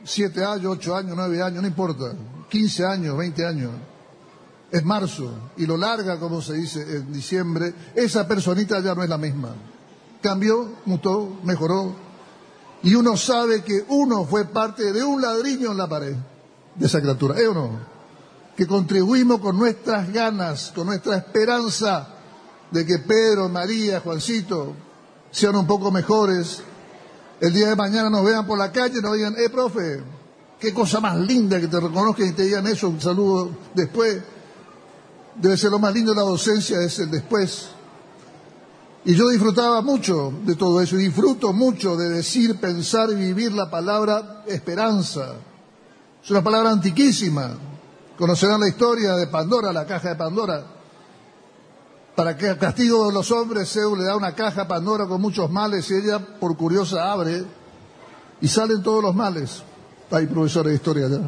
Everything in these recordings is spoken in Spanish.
7 años, 8 años, 9 años, no importa, 15 años, 20 años, es marzo, y lo larga, como se dice, en diciembre, esa personita ya no es la misma. Cambió, mutó, mejoró, y uno sabe que uno fue parte de un ladrillo en la pared de esa criatura, ¿es o no? Que contribuimos con nuestras ganas, con nuestra esperanza de que Pedro, María, Juancito sean un poco mejores. El día de mañana nos vean por la calle y nos digan, profe, qué cosa más linda que te reconozcan y te digan eso, un saludo después. Debe ser lo más lindo de la docencia, es el después. Y yo disfrutaba mucho de todo eso, y disfruto mucho de decir, pensar y vivir la palabra esperanza. Es una palabra antiquísima. Conocerán la historia de Pandora, la caja de Pandora. Para que castigo de los hombres, Zeus le da una caja a Pandora con muchos males y ella, por curiosa, abre y salen todos los males. Hay profesores de historia ya.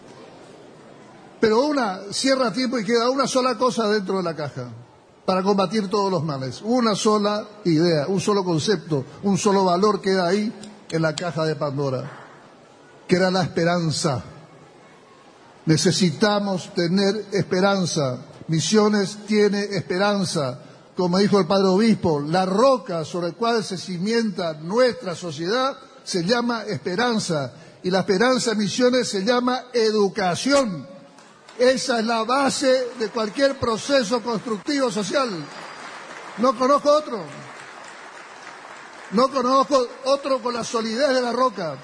Pero una cierra a tiempo y queda una sola cosa dentro de la caja para combatir todos los males. Una sola idea, un solo concepto, un solo valor queda ahí en la caja de Pandora, que era la esperanza. Necesitamos tener esperanza. Misiones tiene esperanza. Como dijo el padre obispo, la roca sobre la cual se cimienta nuestra sociedad se llama esperanza. Y la esperanza en Misiones se llama educación. Esa es la base de cualquier proceso constructivo social. No conozco otro. No conozco otro con la solidez de la roca.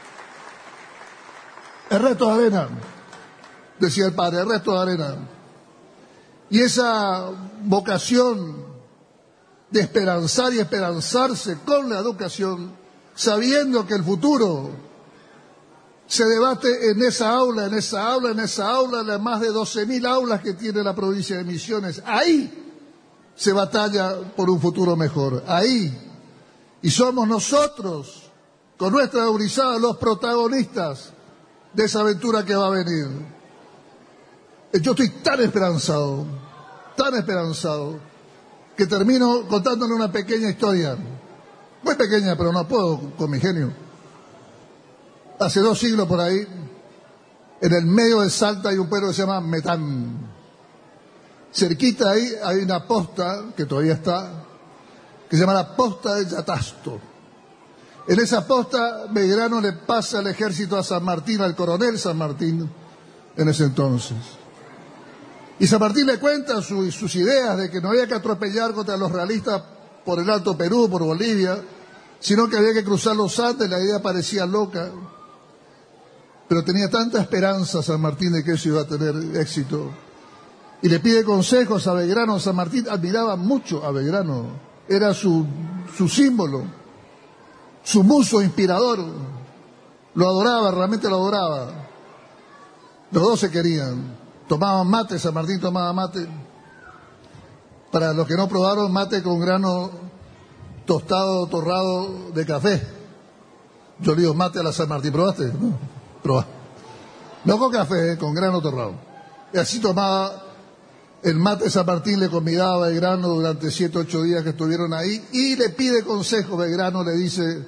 El resto de arena, decía el padre, el resto de arena. Y esa vocación de esperanzar y esperanzarse con la educación, sabiendo que el futuro se debate en esa aula, en esa aula, en esa aula, en las más de 12.000 aulas que tiene la provincia de Misiones. Ahí se batalla por un futuro mejor, ahí. Y somos nosotros, con nuestra gurizada, los protagonistas de esa aventura que va a venir. Yo estoy tan esperanzado, que termino contándole una pequeña historia. Muy pequeña, pero no puedo con mi genio. Hace 2 siglos por ahí, en el medio de Salta hay un pueblo que se llama Metán. Cerquita ahí hay una posta, que todavía está, que se llama la posta de Yatasto. En esa posta, Belgrano le pasa el ejército a San Martín, al coronel San Martín, en ese entonces. Y San Martín le cuenta sus ideas de que no había que atropellar contra los realistas por el Alto Perú, por Bolivia, sino que había que cruzar los Andes. La idea parecía loca, pero tenía tanta esperanza San Martín de que eso iba a tener éxito. Y le pide consejos a Belgrano. San Martín admiraba mucho a Belgrano, era su símbolo, su muso inspirador. Lo adoraba, realmente lo adoraba. Los dos se querían. Tomaban mate, San Martín tomaba mate. Para los que no probaron, mate con grano tostado, torrado de café. Yo le digo mate a la San Martín. ¿Probaste? No, probá. No con café, con grano torrado. Y así tomaba el mate. San Martín le convidaba a Belgrano durante 7 o 8 días que estuvieron ahí y le pide consejo. Belgrano le dice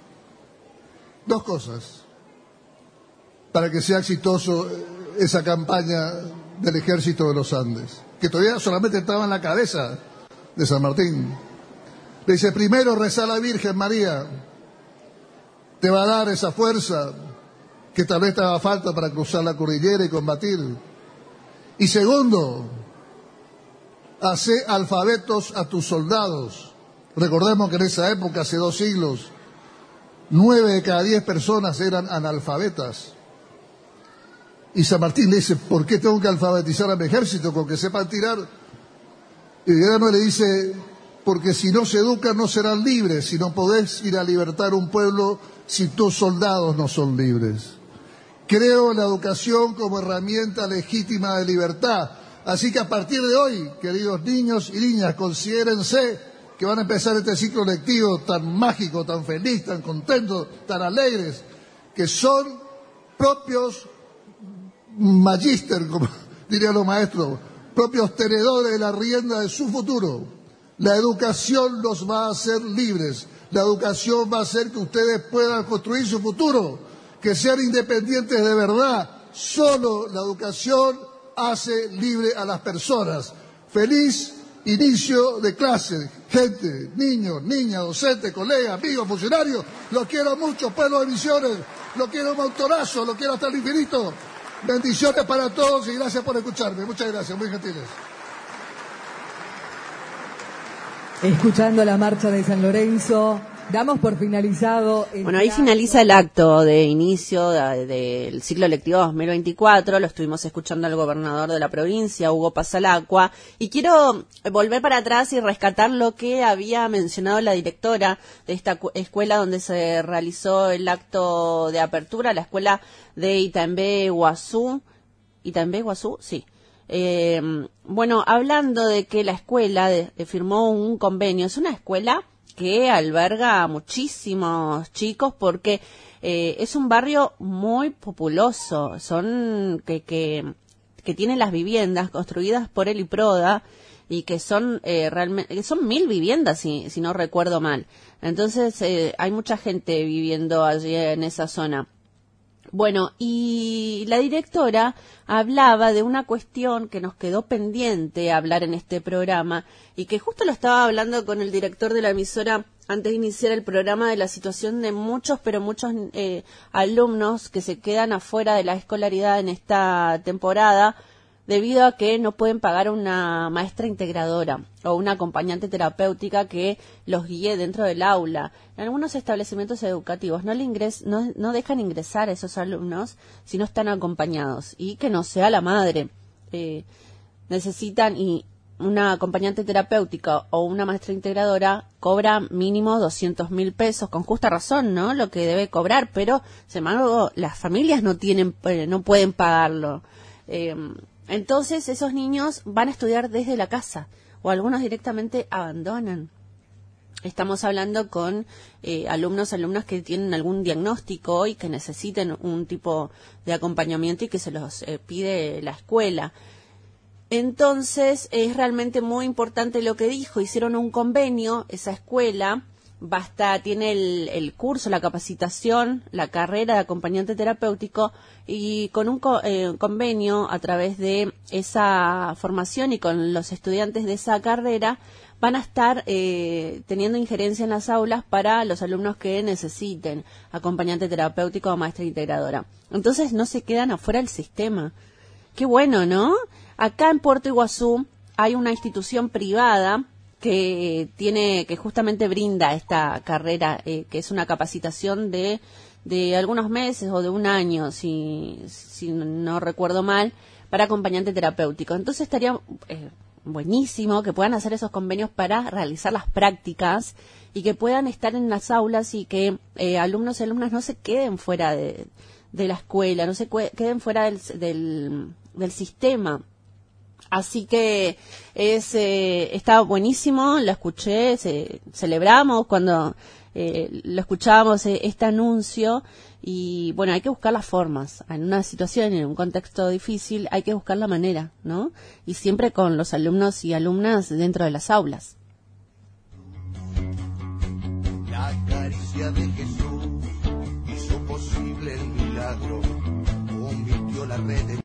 2 cosas para que sea exitoso esa campaña del ejército de los Andes, que todavía solamente estaba en la cabeza de San Martín. Le dice, primero, reza a la Virgen María, te va a dar esa fuerza que tal vez te haga falta para cruzar la cordillera y combatir. Y segundo, hace alfabetos a tus soldados. Recordemos que en esa época, hace 2 siglos, 9 de cada 10 personas eran analfabetas. Y San Martín le dice, ¿por qué tengo que alfabetizar a mi ejército? ¿Con que sepan tirar? Y Belgrano le dice, porque si no se educan no serán libres, si no podés ir a libertar un pueblo si tus soldados no son libres. Creo en la educación como herramienta legítima de libertad. Así que a partir de hoy, queridos niños y niñas, considérense que van a empezar este ciclo lectivo tan mágico, tan feliz, tan contento, tan alegres, que son propios magíster, como dirían los maestros, propios tenedores de la rienda de su futuro. La educación los va a hacer libres. La educación va a hacer que ustedes puedan construir su futuro, que sean independientes de verdad. Solo la educación hace libre a las personas. Feliz inicio de clase. Gente, niños, niñas, docentes, colegas, amigos, funcionarios. Los quiero mucho, pueblo de Misiones. Lo quiero un montonazo, lo quiero hasta el infinito. Bendiciones para todos y gracias por escucharme. Muchas gracias, muy gentiles. Escuchando la marcha de San Lorenzo, damos por finalizado. Bueno, ahí finaliza el acto de inicio del ciclo lectivo 2024. Lo estuvimos escuchando al gobernador de la provincia, Hugo Pasalacqua. Y quiero volver para atrás y rescatar lo que había mencionado la directora de esta escuela donde se realizó el acto de apertura, la escuela de Itambé Guazú. ¿Itambé Guazú? Sí. Bueno, hablando de que la escuela firmó un convenio, es una escuela que alberga a muchísimos chicos porque es un barrio muy populoso, son que tienen las viviendas construidas por el IPRODA y que son realmente son 1000 viviendas si no recuerdo mal. Entonces hay mucha gente viviendo allí en esa zona. Bueno, y la directora hablaba de una cuestión que nos quedó pendiente hablar en este programa y que justo lo estaba hablando con el director de la emisora antes de iniciar el programa, de la situación de muchos alumnos que se quedan afuera de la escolaridad en esta temporada debido a que no pueden pagar una maestra integradora o una acompañante terapéutica que los guíe dentro del aula. En algunos establecimientos educativos no dejan ingresar a esos alumnos si no están acompañados y que no sea la madre. Necesitan, y una acompañante terapéutica o una maestra integradora cobra mínimo 200.000 pesos, con justa razón, ¿no? Lo que debe cobrar, pero sin embargo las familias no pueden pagarlo. Entonces esos niños van a estudiar desde la casa o algunos directamente abandonan. Estamos hablando con alumnas que tienen algún diagnóstico y que necesiten un tipo de acompañamiento y que se los pide la escuela. Entonces es realmente muy importante lo que dijo. Hicieron un convenio, esa escuela tiene el curso, la capacitación, la carrera de acompañante terapéutico, y con un convenio a través de esa formación y con los estudiantes de esa carrera van a estar teniendo injerencia en las aulas para los alumnos que necesiten acompañante terapéutico o maestra integradora. Entonces no se quedan afuera del sistema. Qué bueno, ¿no? Acá en Puerto Iguazú hay una institución privada que justamente brinda esta carrera, que es una capacitación de algunos meses o de un año, si no recuerdo mal, para acompañante terapéutico. Entonces estaría buenísimo que puedan hacer esos convenios para realizar las prácticas y que puedan estar en las aulas y que alumnos y alumnas no se queden fuera de la escuela, no se queden fuera del sistema. Así que está buenísimo, lo escuché, celebramos cuando lo escuchábamos este anuncio, y bueno, hay que buscar las formas. En una situación, en un contexto difícil, hay que buscar la manera, ¿no? Y siempre con los alumnos y alumnas dentro de las aulas. La caricia de Jesús hizo posible el milagro, convirtió la red en